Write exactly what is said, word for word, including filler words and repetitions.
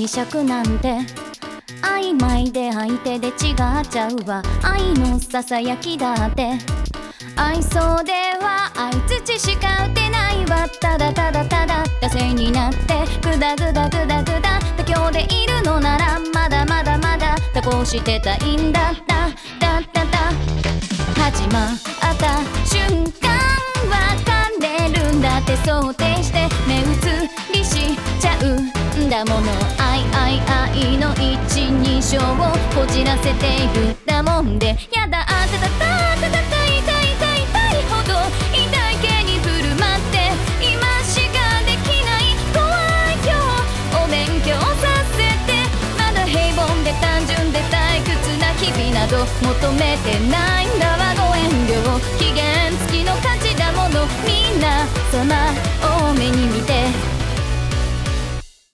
釈なんて曖昧で相手で違っちゃうわ。愛のささやきだって愛想では相づちしか打てないわ。ただただただ惰性になってグダグダグダグダ妥協でいるのならまだまだまだ蛇行してたいんだ。だだだだ始まった瞬間別れるんだって想定して目移りしちゃうんだもの。愛愛愛の一人称をこじらせているだもんでやだ。あたたたたたた痛い痛い痛いほど痛い系に振る舞って今しかできない怖いよお勉強させて。まだ平凡で単純で退屈な日々など求めてないんだわ。ご遠慮